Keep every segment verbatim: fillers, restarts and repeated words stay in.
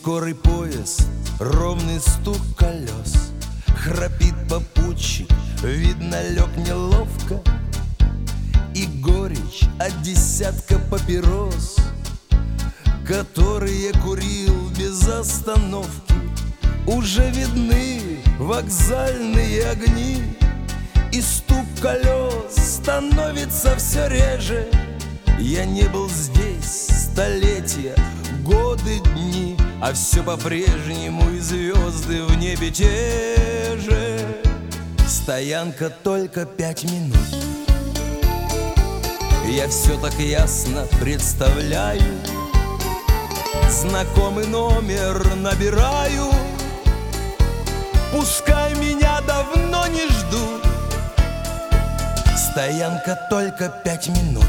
скорый поезд, ровный стук колес. Храпит попутчик, видно, лег неловко. И горечь от десятка папирос, которые курил без остановки. Уже видны вокзальные огни, и стук колес становится все реже. Я не был здесь столетия, годы, дни, а все по-прежнему, и звезды в небе те же. Стоянка только пять минут. Я все так ясно представляю, знакомый номер набираю. Пускай меня давно не ждут. Стоянка только пять минут.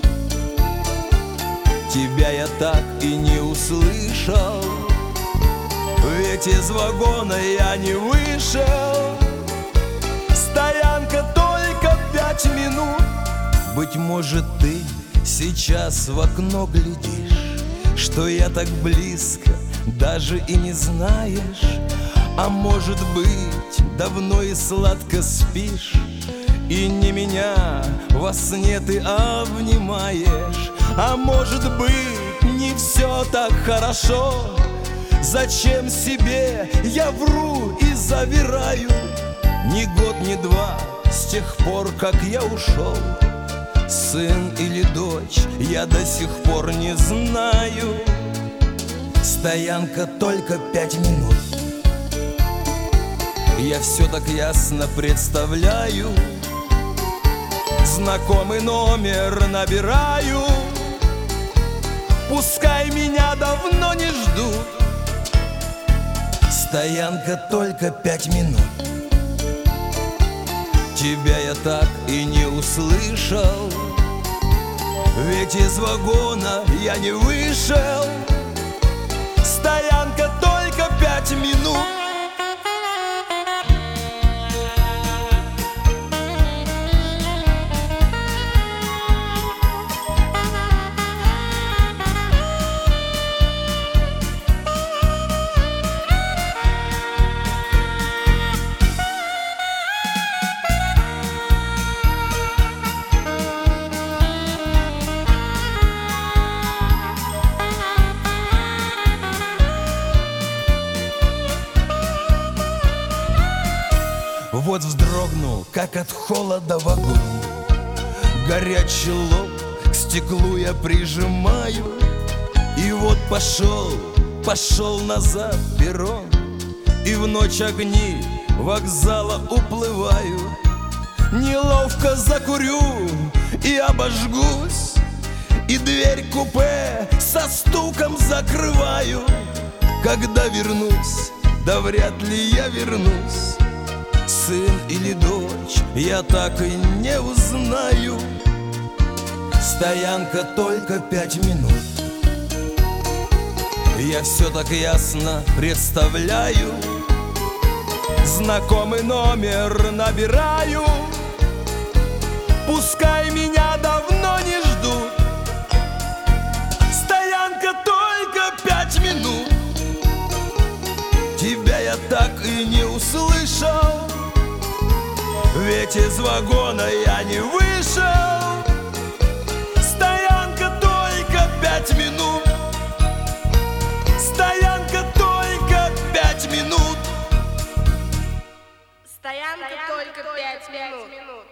Тебя я так и не услышал, ведь из вагона я не вышел. Стоянка только пять минут. Быть может, ты сейчас в окно глядишь, что я так близко, даже и не знаешь. А может быть, давно и сладко спишь, и не меня во сне ты обнимаешь. А может быть, не все так хорошо. Зачем себе я вру и завираю? Ни год, ни два с тех пор, как я ушел. Сын или дочь, я до сих пор не знаю. Стоянка только пять минут. Я все так ясно представляю, знакомый номер набираю. Пускай меня давно не ждут. Стоянка только пять минут. Тебя я так и не услышал, ведь из вагона я не вышел. Стоянка только пять минут. Вот вздрогнул, как от холода вагон. Горячий лоб к стеклу я прижимаю. И вот пошел, пошел назад перрон. И в ночь огни вокзала уплываю. Неловко закурю и обожгусь, и дверь купе со стуком закрываю. Когда вернусь, да вряд ли я вернусь. Сын или дочь, я так и не узнаю. Стоянка только пять минут. Я все так ясно представляю, знакомый номер набираю. Пускай меня давно не ждут. Стоянка только пять минут. Тебя я так и не услышал, ведь из вагона я не вышел. Стоянка только пять минут. Стоянка только пять минут. Стоянка только пять минут.